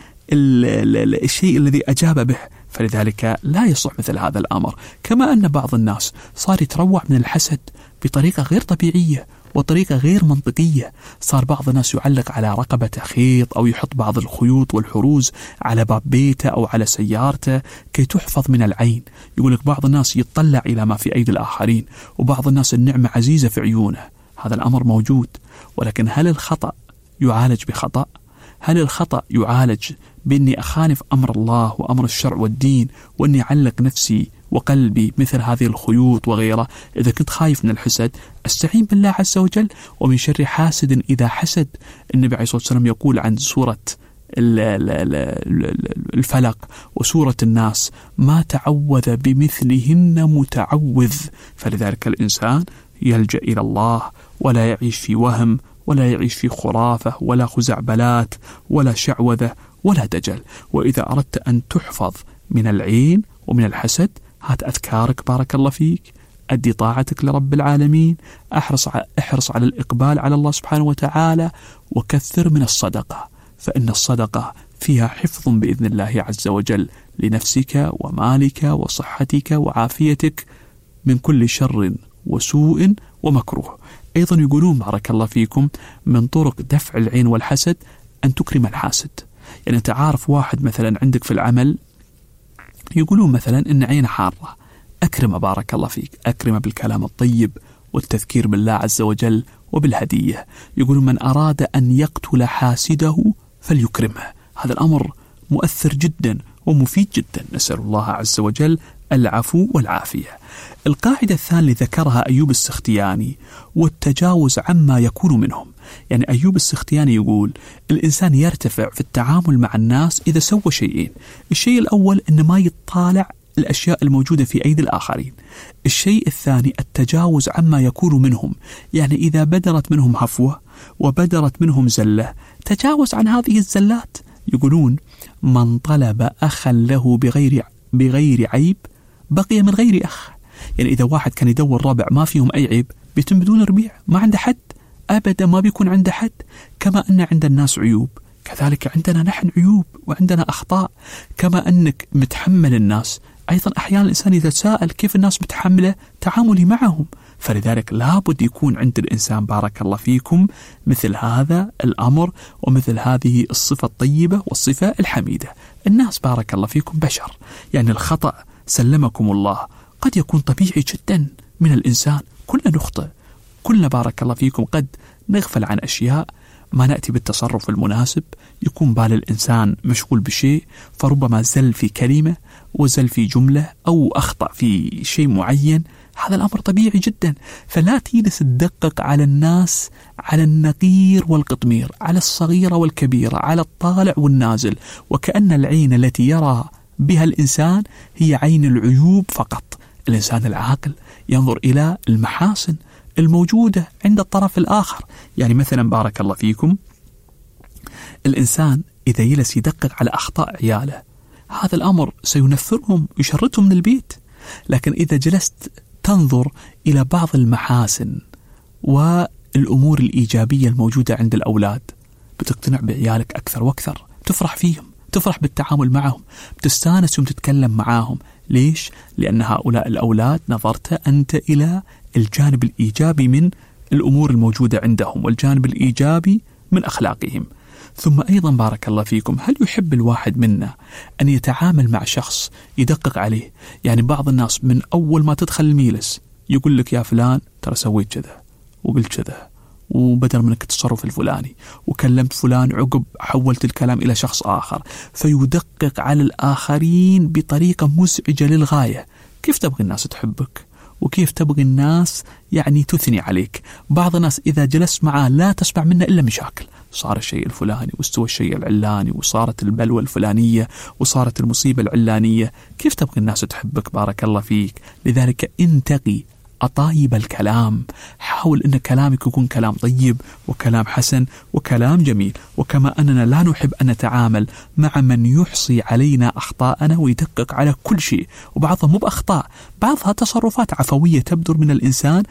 الشيء الذي أجاب به. فلذلك لا يصح مثل هذا الأمر. كما أن بعض الناس صار يتروع من الحسد بطريقة غير طبيعية وطريقة غير منطقية. صار بعض الناس يعلق على رقبته خيط أو يحط بعض الخيوط والحروز على باب بيته أو على سيارته كي تحفظ من العين. يقولك بعض الناس يتطلع إلى ما في أيدي الآخرين، وبعض الناس النعمة عزيزة في عيونه. هذا الأمر موجود، ولكن هل الخطأ يعالج بخطأ؟ هل الخطأ يعالج بأني أخالف أمر الله وأمر الشرع والدين وأني أعلق نفسي وقلبي مثل هذه الخيوط وغيره؟ إذا كنت خايف من الحسد استعين بالله عز وجل ومن شر حاسد إذا حسد. النبي عليه الصلاة والسلام يقول عن سورة الفلق وسورة الناس ما تعوذ بمثلهن متعوذ. فلذلك الإنسان يلجأ إلى الله ولا يعيش في وهم ولا يعيش في خرافة ولا خزعبلات ولا شعوذة ولا دجل. وإذا أردت أن تحفظ من العين ومن الحسد هات أذكارك بارك الله فيك، أدي طاعتك لرب العالمين، أحرص احرص على الإقبال على الله سبحانه وتعالى، وكثر من الصدقة، فإن الصدقة فيها حفظ بإذن الله عز وجل لنفسك ومالك وصحتك وعافيتك من كل شر وسوء ومكروه. أيضا يقولون بارك الله فيكم من طرق دفع العين والحسد أن تكرم الحاسد. يعني أنت عارف واحد مثلا عندك في العمل يقولون مثلا إن عينه حارة، أكرمه بارك الله فيك، أكرمه بالكلام الطيب والتذكير بالله عز وجل وبالهدية. يقولون من أراد أن يقتل حاسده فليكرمه. هذا الأمر مؤثر جدا ومفيد جدا، نسأل الله عز وجل العفو والعافية. القاعدة الثانية ذكرها أيوب السختياني والتجاوز عما يكون منهم. يعني أيوب السختياني يقول الإنسان يرتفع في التعامل مع الناس إذا سوى شيئين. الشيء الأول إنه ما يطالع الأشياء الموجودة في أيدي الآخرين. الشيء الثاني التجاوز عما يكون منهم، يعني إذا بدرت منهم عفوة وبدرت منهم زلة تجاوز عن هذه الزلات. يقولون من طلب أخا له بغير بغير عيب بقي من غير أخ. يعني إذا واحد كان يدور ربع ما فيهم أي عيب بيتم بدون ربيع، ما عنده حد أبدا، ما بيكون عنده حد. كما أن عند الناس عيوب كذلك عندنا نحن عيوب وعندنا أخطاء. كما أنك متحمل الناس، أيضا أحيانا الإنسان يتساءل كيف الناس متحملة تعاملي معهم. فلذلك لابد يكون عند الإنسان بارك الله فيكم مثل هذا الأمر ومثل هذه الصفة الطيبة والصفة الحميدة. الناس بارك الله فيكم بشر، يعني الخطأ سلمكم الله قد يكون طبيعي جدا من الإنسان، كلنا نخطئ، كلنا بارك الله فيكم قد نغفل عن أشياء، ما نأتي بالتصرف المناسب، يكون بال الإنسان مشغول بشيء فربما زل في كلمة وزل في جملة أو أخطأ في شيء معين. هذا الأمر طبيعي جدا. فلا تجلس تدقق على الناس على النقير والقطمير، على الصغيرة والكبيرة، على الطالع والنازل، وكأن العين التي يرى بها الإنسان هي عين العيوب فقط. الإنسان العاقل ينظر إلى المحاسن الموجودة عند الطرف الآخر. يعني مثلا بارك الله فيكم الإنسان إذا يجلس يدقق على أخطاء عياله هذا الأمر سينفرهم ويشردهم من البيت. لكن إذا جلست تنظر إلى بعض المحاسن والأمور الإيجابية الموجودة عند الأولاد بتقتنع بعيالك أكثر وأكثر، تفرح فيهم، تفرح بالتعامل معهم، بتستانس وتتكلم معاهم. ليش؟ لأن هؤلاء الأولاد نظرت أنت إلى الجانب الإيجابي من الأمور الموجودة عندهم والجانب الإيجابي من أخلاقهم. ثم أيضا بارك الله فيكم هل يحب الواحد منا أن يتعامل مع شخص يدقق عليه؟ يعني بعض الناس من أول ما تدخل الميلس يقول لك يا فلان ترى سويت كذا وقلت كذا وبدل منك التصرف الفلاني، وكلمت فلان عقب حولت الكلام إلى شخص آخر، فيدقق على الآخرين بطريقة مزعجة للغاية. كيف تبغي الناس تحبك؟ وكيف تبغي الناس يعني تثني عليك؟ بعض الناس إذا جلست معاه لا تسمع منه إلا مشاكل، صار الشيء الفلاني واستوى الشيء العلاني وصارت البلوى الفلانية وصارت المصيبة العلانية. كيف تبغي الناس تحبك بارك الله فيك؟ لذلك انتقي أطايب الكلام، حاول أن كلامك يكون كلام طيب وكلام حسن وكلام جميل. وكما أننا لا نحب أن نتعامل مع من يحصي علينا أخطاءنا ويدقق على كل شيء، وبعضها مو بأخطاء، بعضها تصرفات عفوية تبدر من الإنسان،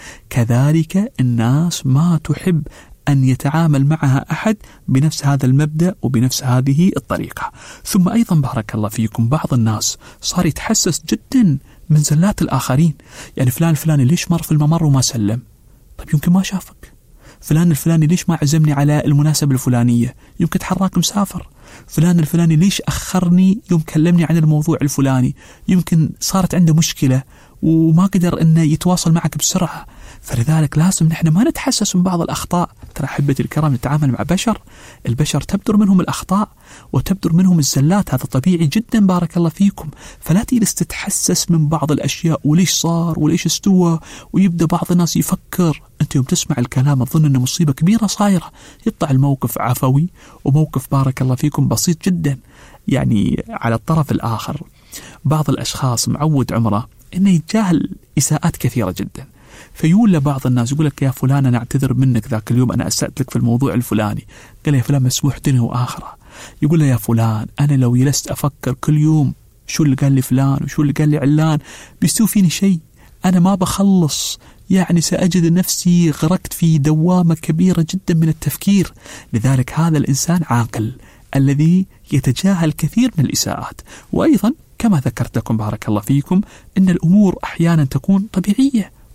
كذلك الناس ما تحب أن يتعامل معها أحد بنفس هذا المبدأ وبنفس هذه الطريقة. ثم أيضا بارك الله فيكم بعض الناس صار يتحسس جدا من زلات الآخرين. يعني فلان الفلاني ليش مر في الممر وما سلم؟ طيب يمكن ما شافك. فلان الفلاني ليش ما عزمني على المناسبة الفلانية؟ يمكن تحراك مسافر. فلان الفلاني ليش أخرني يوم كلمني عن الموضوع الفلاني؟ يمكن صارت عنده مشكلة وما قدر أنه يتواصل معك بسرعة. فلذلك لازم نحن ما نتحسس من بعض الأخطاء. ترى أحبتي الكرام نتعامل مع بشر، البشر تبدر منهم الأخطاء وتبدر منهم الزلات، هذا طبيعي جدا بارك الله فيكم. فلا تجلس تتحسس من بعض الأشياء وليش صار وليش استوى، ويبدأ بعض الناس يفكر أنت يوم تسمع الكلام تظن أنه مصيبة كبيرة صايرة، يطلع الموقف عفوي وموقف بارك الله فيكم بسيط جدا. يعني على الطرف الآخر بعض الأشخاص معود عمره أنه يتجاهل إساءات كثيرة جدا، فيقول لبعض الناس يقول لك يا فلان أنا أعتذر منك ذاك اليوم أنا أسأت لك في الموضوع الفلاني. قال يا فلان مسموح دنيا وآخرة. يقول له يا فلان أنا لو جلست أفكر كل يوم شو اللي قال لي فلان وشو اللي قال لي علان بيستوي فيني شيء، أنا ما بخلص، يعني سأجد نفسي غرقت في دوامة كبيرة جدا من التفكير. لذلك هذا الإنسان عاقل الذي يتجاهل كثير من الإساءات. وأيضا كما ذكرت لكم بارك الله فيكم إن الأمور أحيانا تكون طبيعية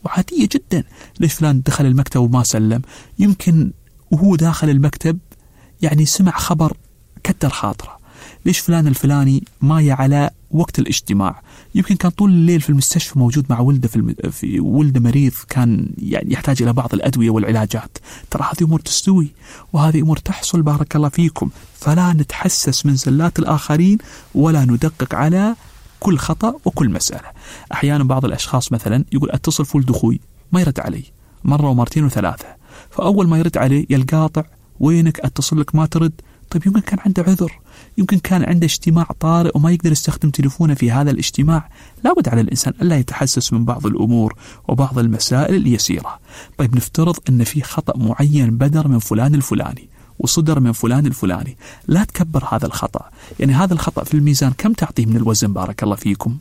وعادية جدا. ليش فلان دخل المكتب وما سلم؟ يمكن وهو داخل المكتب يعني سمع خبر كتر خاطره. ليش فلان الفلاني ما يا على وقت الاجتماع؟ يمكن كان طول الليل في المستشفى موجود مع ولده في, الم... في ولده مريض كان يعني يحتاج إلى بعض الأدوية والعلاجات. ترى هذه أمور تستوي وهذه أمور تحصل بارك الله فيكم. فلا نتحسس من زلات الآخرين ولا ندقق على كل خطأ وكل مسألة. أحيانا بعض الأشخاص مثلا يقول أتصل في ولد أخوي ما يرد علي مرة ومرتين وثلاثة، فأول ما يرد عليه يلقاطع وينك أتصل لك ما ترد. طيب يمكن كان عنده عذر، يمكن كان عنده اجتماع طارئ وما يقدر يستخدم تليفونه في هذا الاجتماع. لابد على الإنسان ألا يتحسس من بعض الأمور وبعض المسائل اليسيرة. طيب نفترض أن في خطأ معين بدر من فلان الفلاني وصدر من فلان الفلاني، لا تكبر هذا الخطأ. يعني هذا الخطأ في الميزان كم تعطيه من الوزن بارك الله فيكم؟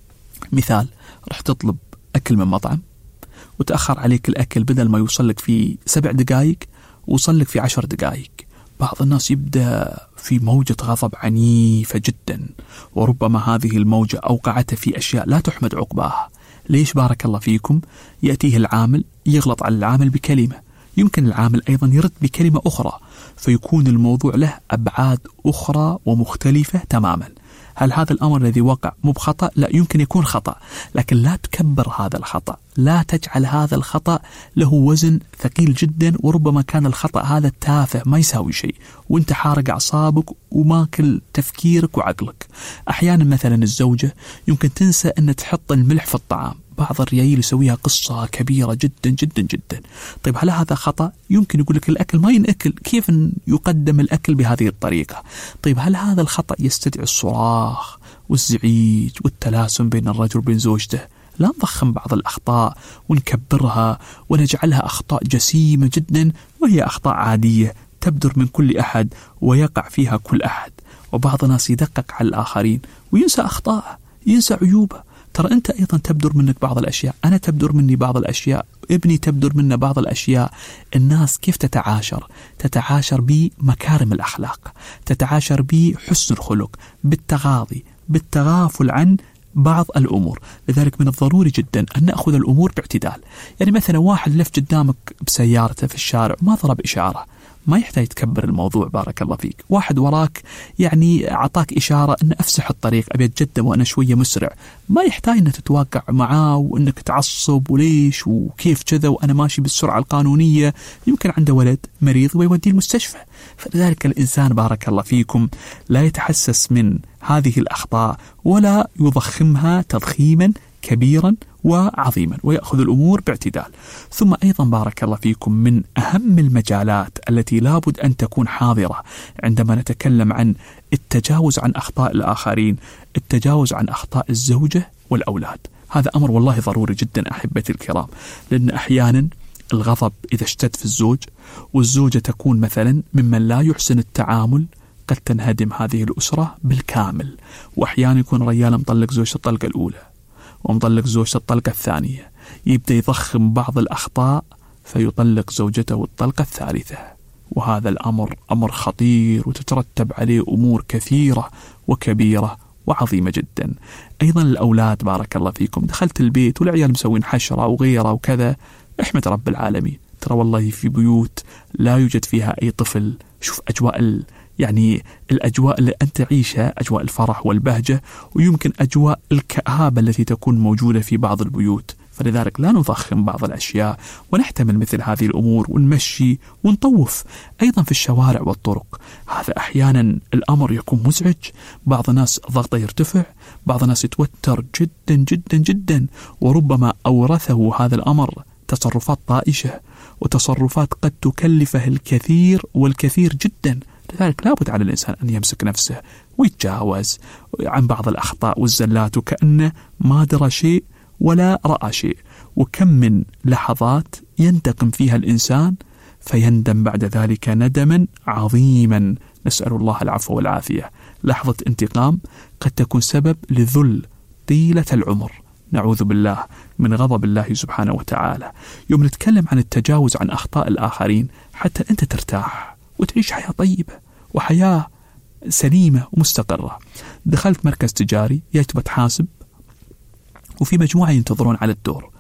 مثال، رح تطلب أكل من مطعم وتأخر عليك الأكل، بدل ما يوصلك في سبع دقائق وصلك في عشر دقائق. بعض الناس يبدأ في موجة غضب عنيفة جدا، وربما هذه الموجة أوقعته في أشياء لا تحمد عقباها. ليش بارك الله فيكم؟ يأتيه العامل يغلط على العامل بكلمة، يمكن العامل أيضا يرد بكلمة أخرى، فيكون الموضوع له أبعاد أخرى ومختلفة تماما. هل هذا الأمر الذي وقع مو بخطأ؟ لا، يمكن يكون خطأ، لكن لا تكبر هذا الخطأ، لا تجعل هذا الخطأ له وزن ثقيل جدا، وربما كان الخطأ هذا تافه ما يساوي شيء وانت حارق أعصابك وماكل تفكيرك وعقلك. أحيانا مثلا الزوجة يمكن تنسى أن تحط الملح في الطعام، بعض الرجال يسويها قصة كبيرة جدا جدا جدا. طيب هل هذا خطأ؟ يمكن يقول لك الأكل ما ينأكل، كيف يقدم الأكل بهذه الطريقة؟ طيب هل هذا الخطأ يستدعي الصراخ والزعيج والتلاسم بين الرجل وبين زوجته؟ لا نضخم بعض الأخطاء ونكبرها ونجعلها أخطاء جسيمة جدا، وهي أخطاء عادية تبدر من كل أحد ويقع فيها كل أحد. وبعض الناس يدقق على الآخرين وينسى أخطاءه، ينسى عيوبه. ترى أنت أيضا تبدر منك بعض الأشياء، أنا تبدر مني بعض الأشياء، ابني تبدر منا بعض الأشياء. الناس كيف تتعاشر؟ تتعاشر بمكارم الأخلاق، تتعاشر بحسن الخلق، بالتغاضي، بالتغافل عن بعض الأمور. لذلك من الضروري جدا أن نأخذ الأمور باعتدال. يعني مثلا واحد لف قدامك بسيارته في الشارع ما ضرب إشارة، ما يحتاج تكبر الموضوع بارك الله فيك. واحد وراك يعني أعطاك إشارة أن أفسح الطريق أبي أتقدم وأنا شوية مسرع، ما يحتاج أنك تتوقع معاه وأنك تعصب وليش وكيف كذا وأنا ماشي بالسرعة القانونية. يمكن عنده ولد مريض ويوديه المستشفى. فلذلك الإنسان بارك الله فيكم لا يتحسس من هذه الأخطاء ولا يضخمها تضخيما كبيرا وعظيما، ويأخذ الأمور باعتدال. ثم أيضا بارك الله فيكم من أهم المجالات التي لابد أن تكون حاضرة عندما نتكلم عن التجاوز عن أخطاء الآخرين، التجاوز عن أخطاء الزوجة والأولاد. هذا أمر والله ضروري جدا أحبتي الكرام، لأن أحيانا الغضب إذا اشتد في الزوج والزوجة تكون مثلا ممن لا يحسن التعامل قد تنهدم هذه الأسرة بالكامل. وأحيانا يكون رجال مطلق زوجته الطلقة الأولى ومطلق زوجته الطلقة الثانية، يبدأ يضخم بعض الأخطاء فيطلق زوجته الطلقة الثالثة، وهذا الأمر أمر خطير وتترتب عليه أمور كثيرة وكبيرة وعظيمة جدا. أيضا الأولاد بارك الله فيكم، دخلت البيت والعيال مسوين حشرة وغيرة وكذا، احمد رب العالمين، ترى والله في بيوت لا يوجد فيها أي طفل. شوف أجواء ال يعني الأجواء اللي أنت تعيشها، أجواء الفرح والبهجة، ويمكن أجواء الكآبة التي تكون موجودة في بعض البيوت. فلذلك لا نضخم بعض الأشياء ونحتمل مثل هذه الأمور ونمشي ونطوف. أيضا في الشوارع والطرق، هذا أحيانا الأمر يكون مزعج، بعض الناس ضغطه يرتفع، بعض الناس يتوتر جدا جدا جدا، وربما أورثه هذا الأمر تصرفات طائشة وتصرفات قد تكلفه الكثير والكثير جدا. لذلك لابد على الإنسان أن يمسك نفسه ويتجاوز عن بعض الأخطاء والزلات وكأنه ما درى شيء ولا رأى شيء. وكم من لحظات ينتقم فيها الإنسان فيندم بعد ذلك ندما عظيما، نسأل الله العفو والعافية. لحظة انتقام قد تكون سبب لذل طيلة العمر، نعوذ بالله من غضب الله سبحانه وتعالى. يوم نتكلم عن التجاوز عن أخطاء الآخرين حتى أنت ترتاح وتعيش حياة طيبة وحياة سليمة ومستقرة. دخلت مركز تجاري يجب تحاسب وفي مجموعة ينتظرون على الدور،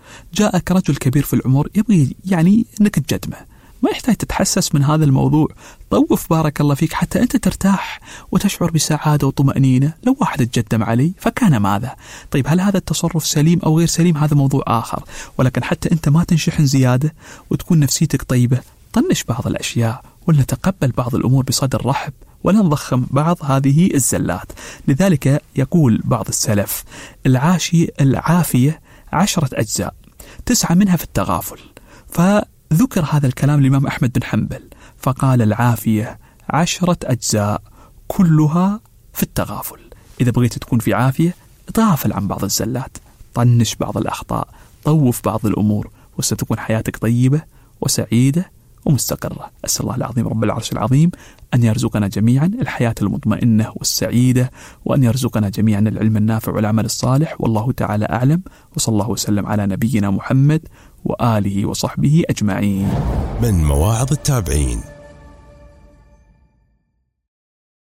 جاءك رجل كبير في العمر يبغي يعني أنك تجدمه، ما يحتاج تتحسس من هذا الموضوع. طوف بارك الله فيك حتى أنت ترتاح وتشعر بسعادة وطمأنينة. لو واحد تجدم علي فكان ماذا؟ طيب هل هذا التصرف سليم أو غير سليم؟ هذا موضوع آخر، ولكن حتى أنت ما تنشحن زيادة وتكون نفسيتك طيبة، طنش بعض الأشياء ولنتقبل بعض الأمور بصدر رحب ولا نضخم بعض هذه الزلات. لذلك يقول بعض السلف: العاشي العافية عشرة أجزاء، تسعة منها في التغافل. فذكر هذا الكلام الإمام أحمد بن حنبل فقال: العافية عشرة أجزاء كلها في التغافل. إذا بغيت تكون في عافية تغافل عن بعض الزلات، طنش بعض الأخطاء، طوف بعض الأمور، وستكون حياتك طيبة وسعيدة ومستقرة. أسأل الله العظيم رب العرش العظيم أن يرزقنا جميعا الحياة المطمئنة والسعيدة، وأن يرزقنا جميعا العلم النافع والعمل الصالح. والله تعالى أعلم، وصلى الله وسلم على نبينا محمد وآله وصحبه أجمعين. من مواعظ التابعين